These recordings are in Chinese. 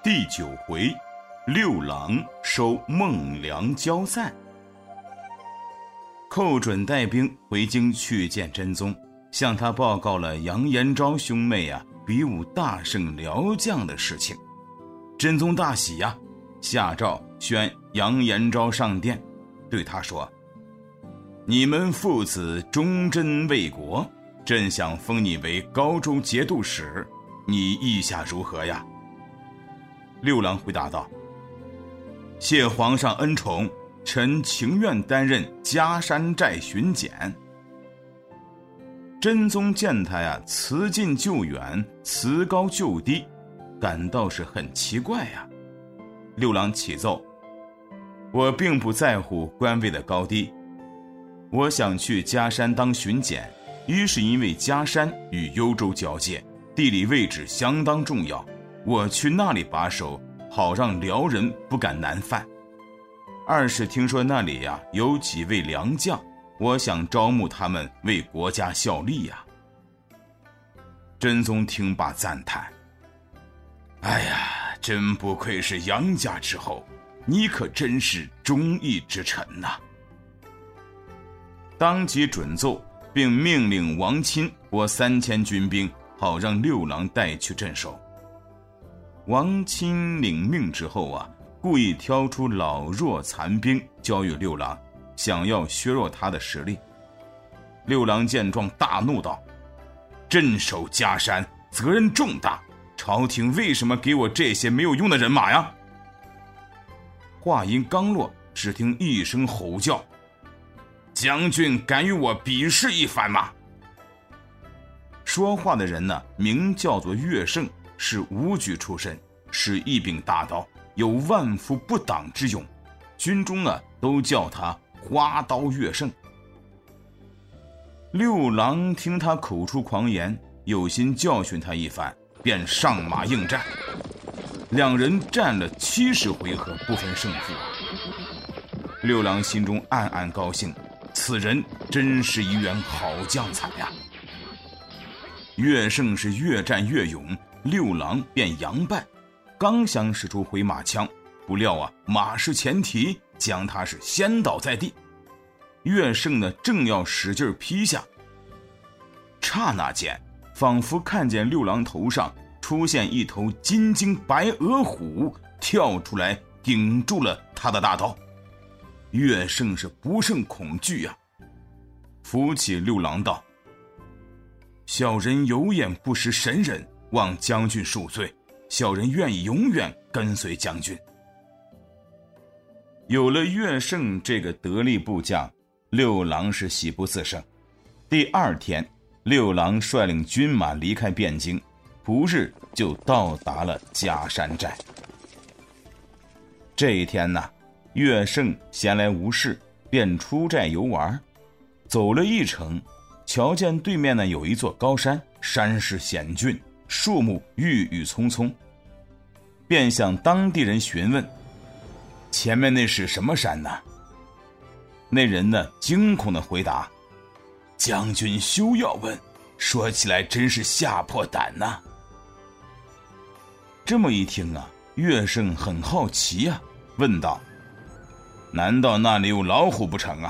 第9回，六郎收孟良交散。寇准带兵回京去见真宗，向他报告了杨延昭兄妹比武大胜辽将的事情。真宗大喜下诏宣杨延昭上殿，对他说：你们父子忠贞为国，朕想封你为高州节度使，你意下如何呀？六郎回答道：谢皇上恩宠，臣情愿担任嘉山寨巡检。真宗见他辞近就远，辞高就低，感到是很奇怪六郎启奏：我并不在乎官位的高低，我想去嘉山当巡检，一是因为嘉山与幽州交界，地理位置相当重要，我去那里把守，好让辽人不敢南犯。二是听说那里有几位良将，我想招募他们为国家效力真宗听罢赞叹：哎呀，真不愧是杨家之后，你可真是忠义之臣当即准奏，并命令王钦拨3000军兵，好让六郎带去镇守。王钦领命之后故意挑出老弱残兵交与六郎，想要削弱他的实力。六郎见状大怒道：镇守嘉山责任重大，朝廷为什么给我这些没有用的人马呀？话音刚落，只听一声吼叫：将军敢与我比试一番吗？说话的人名叫做乐胜，是武举出身，是一柄大刀，有万夫不挡之勇，军中都叫他花刀乐胜。六郎听他口出狂言，有心教训他一番，便上马应战。两人战了70回合，不分胜负。六郎心中暗暗高兴，此人真是一员好将才乐胜是越战越勇，六郎便佯败，刚想使出回马枪，不料马失前蹄，将他是掀倒在地。乐胜正要使劲劈下，刹那间仿佛看见六郎头上出现一头金睛白额虎，跳出来顶住了他的大刀。乐胜是不胜恐惧扶起六郎道：小人有眼不识神人，望将军恕罪，小人愿意永远跟随将军。有了乐胜这个得力部将，六郎是喜不自胜。第2天，六郎率领军马离开汴京，不日就到达了嘉山寨。这一天乐胜闲来无事，便出寨游玩。走了一程，瞧见对面有一座高山，山势险峻，树木郁郁葱葱，便向当地人询问：前面那是什么山呢？那人惊恐地回答：将军休要问，说起来真是吓破胆这么一听乐胜很好奇问道：难道那里有老虎不成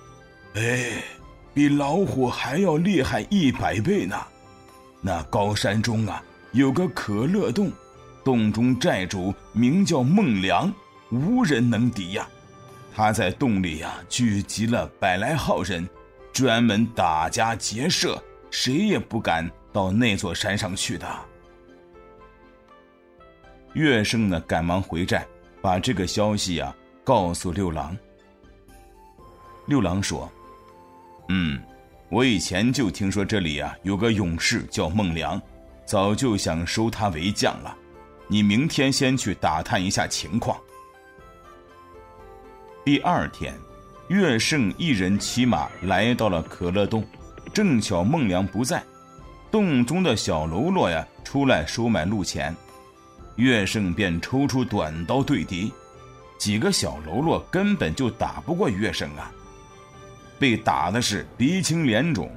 比老虎还要厉害100倍呢。那高山中有个可乐洞，洞中寨主名叫孟良，无人能敌他在洞里聚集了100来号人，专门打家劫舍，谁也不敢到那座山上去的。乐胜赶忙回寨，把这个消息告诉六郎。六郎说：我以前就听说这里有个勇士叫孟良，早就想收他为将了，你明天先去打探一下情况。第2天，乐胜一人骑马来到了可乐洞，正巧孟良不在，洞中的小喽啰出来收买路钱，乐胜便抽出短刀对敌，几个小喽啰根本就打不过乐胜被打的是鼻青脸肿。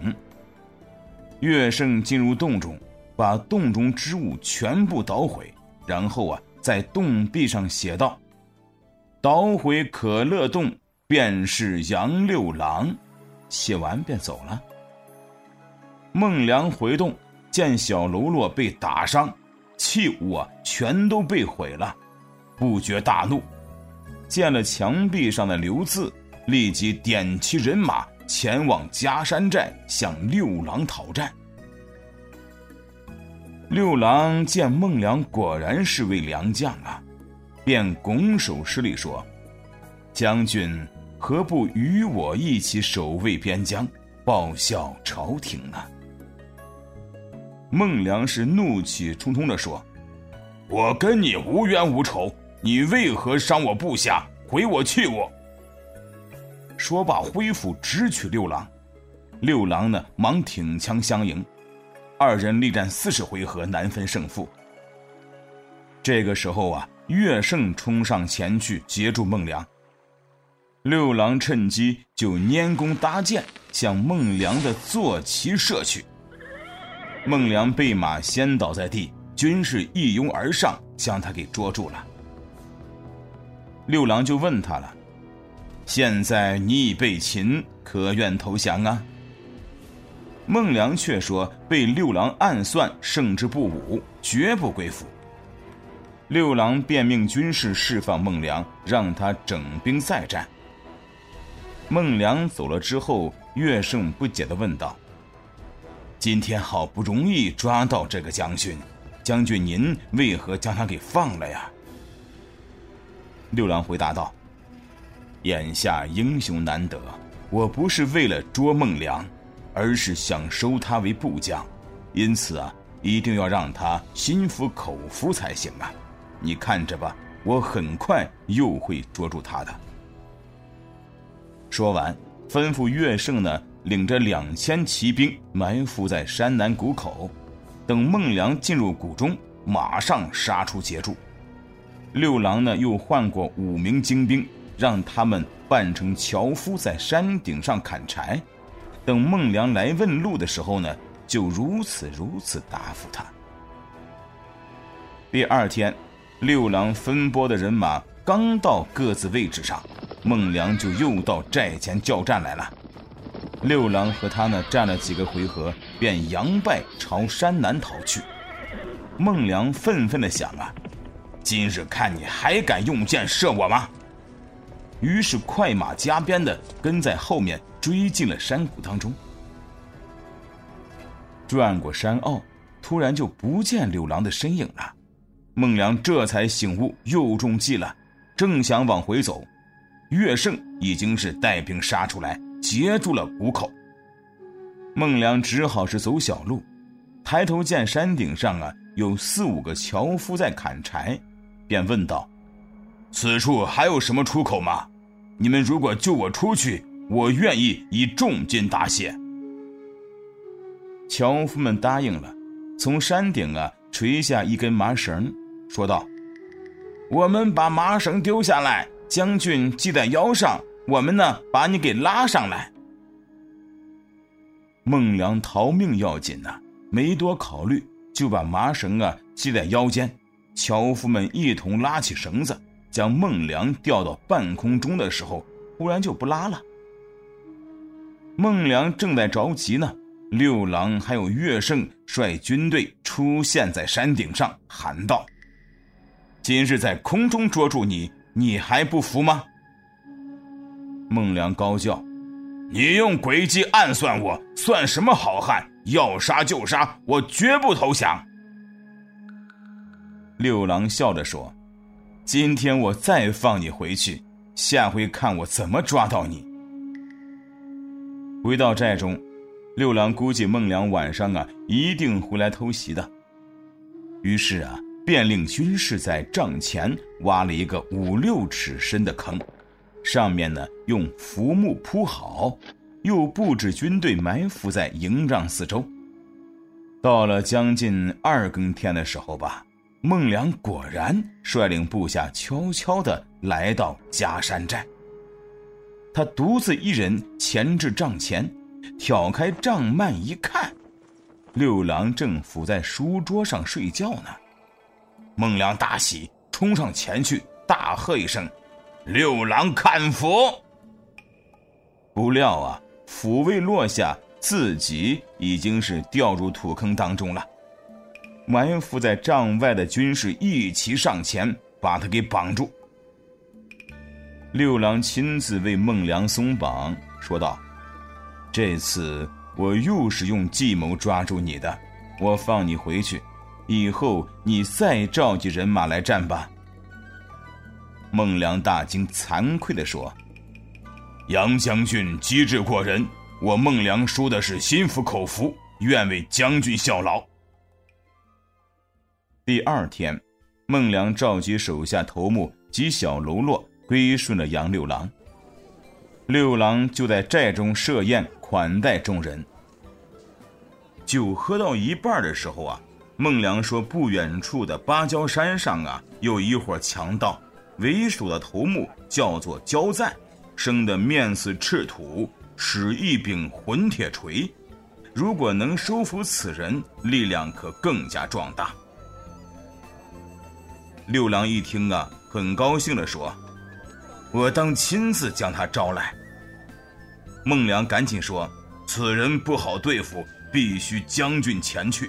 乐胜进入洞中，把洞中之物全部捣毁，然后在洞壁上写道：捣毁可乐洞，便是杨六郎。写完便走了。孟良回洞，见小喽啰被打伤，器物全都被毁了，不觉大怒，见了墙壁上的刘字，立即点齐人马前往夹山寨向六郎讨战。六郎见孟良果然是位良将便拱手施礼说：将军何不与我一起守卫边疆，报效朝廷呢？孟良是怒气冲冲地说：我跟你无冤无仇，你为何伤我部下，毁我器物？说罢挥斧直取六郎。六郎呢，忙挺枪相迎，二人力战40回合，难分胜负。这个时候乐胜冲上前去截住孟良。六郎趁机就拈弓搭箭，向孟良的坐骑射去。孟良被马先倒在地，军士一拥而上，将他给捉住了。六郎就问他了：现在你已被擒，可愿投降啊？孟良却说被六郎暗算，胜之不武，绝不归附。六郎便命军士释放孟良，让他整兵再战。孟良走了之后，乐胜不解地问道：今天好不容易抓到这个将军，将军您为何将他给放了呀？六郎回答道：眼下英雄难得，我不是为了捉孟良，而是想收他为部将，因此一定要让他心服口服才行啊！你看着吧，我很快又会捉住他的。说完，吩咐乐胜呢，领着2000骑兵埋伏在山南谷口，等孟良进入谷中，马上杀出截住。六郎呢，又换过5名精兵，让他们扮成樵夫在山顶上砍柴，等孟良来问路的时候呢，就如此答复他。第二天，六郎分拨的人马刚到各自位置上，孟良就又到寨前叫战来了。六郎和他呢战了几个回合，便扬败朝山南逃去。孟良愤愤地想今日看你还敢用箭射我吗？于是快马加鞭地跟在后面追进了山谷当中。转过山坳，突然就不见六郎的身影了。孟良这才醒悟，又中计了，正想往回走，乐胜已经是带兵杀出来，截住了谷口。孟良只好是走小路，抬头见山顶上有4、5个樵夫在砍柴，便问道：此处还有什么出口吗？你们如果救我出去，我愿意以重金答谢。樵夫们答应了，从山顶垂下一根麻绳，说道：我们把麻绳丢下来，将军系在腰上，我们呢把你给拉上来。孟良逃命要紧没多考虑，就把麻绳系在腰间。樵夫们一同拉起绳子，将孟良吊到半空中的时候，忽然就不拉了。孟良正在着急呢，六郎还有乐胜率军队出现在山顶上，喊道：今日在空中捉住你，你还不服吗？孟良高叫：你用诡计暗算我，算什么好汉？要杀就杀，我绝不投降。六郎笑着说：今天我再放你回去，下回看我怎么抓到你。回到寨中，六郎估计孟良晚上一定回来偷袭的，于是便令军士在帐前挖了一个5、6尺深的坑，上面呢用浮木铺好，又布置军队埋伏在营帐四周。到了将近2更天的时候吧，孟良果然率领部下悄悄地来到夹山寨。他独自一人前至帐前，挑开帐幔一看，六郎正伏在书桌上睡觉呢。孟良大喜， 冲上前去，大喝一声：“六郎看斧！”不料啊，斧未落下，自己已经是掉入土坑当中了。埋伏在帐外的军士一齐上前，把他给绑住。六郎亲自为孟良松绑，说道：“这次我又是用计谋抓住你的，我放你回去，以后你再召集人马来战吧。”孟良大惊，惭愧地说：“杨将军机智过人，我孟良说的是心服口服，愿为将军效劳。”第二天，孟良召集手下头目及小喽啰归顺了杨六郎。六郎就在寨中设宴款待众人。酒喝到一半的时候啊，孟良说不远处的芭蕉山上啊，有一伙强盗，为首的头目叫做焦赞，生得面似赤土，使一柄混铁锤，如果能收服此人，力量可更加壮大。六郎一听啊，很高兴地说：“我当亲自将他招来。”孟良赶紧说：“此人不好对付，必须将军前去。”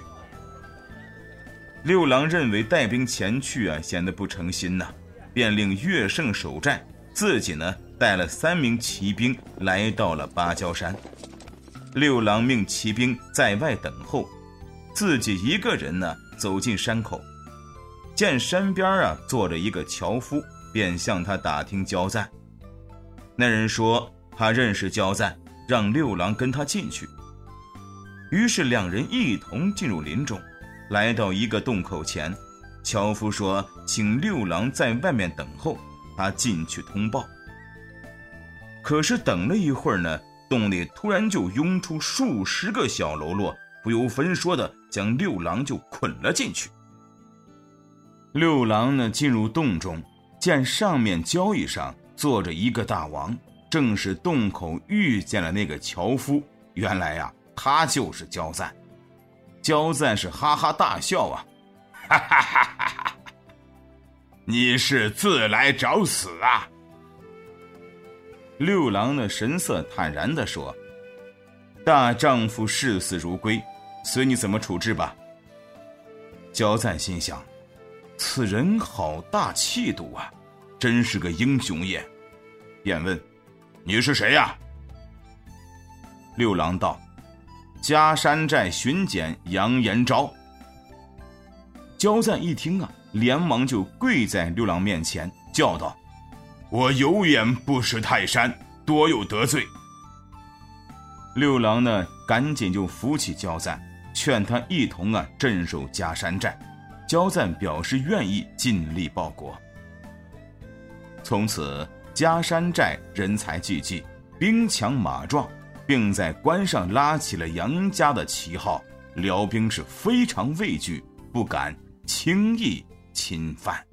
六郎认为带兵前去啊，显得不诚心呐，便令乐胜守寨，自己呢带了3名骑兵来到了芭蕉山。六郎命骑兵在外等候，自己一个人呢走进山口，见山边啊坐着一个樵夫，便向他打听焦赞。那人说他认识焦赞，让六郎跟他进去。于是两人一同进入林中，来到一个洞口前，樵夫说请六郎在外面等候，他进去通报。可是等了一会儿呢，洞里突然就涌出数十个小喽啰，不由分说的将六郎就捆了进去。六郎呢进入洞中，见上面交椅上坐着一个大王，正是洞口遇见了那个樵夫，原来啊他就是焦赞。焦赞是哈哈大笑啊，哈哈哈哈，你是自来找死啊！六郎的神色坦然地说：“大丈夫视死如归，随你怎么处置吧。”焦赞心想，此人好大气度啊，真是个英雄也，便问：“你是谁呀？”六郎道：“嘉山寨巡检杨延昭。”焦赞一听啊，连忙就跪在六郎面前，叫道：“我有眼不识泰山，多有得罪。”六郎呢，赶紧就扶起焦赞，劝他一同啊镇守嘉山寨。焦赞表示愿意尽力报国。从此嘉山寨人才济济，兵强马壮，并在关上拉起了杨家的旗号，辽兵是非常畏惧，不敢轻易侵犯。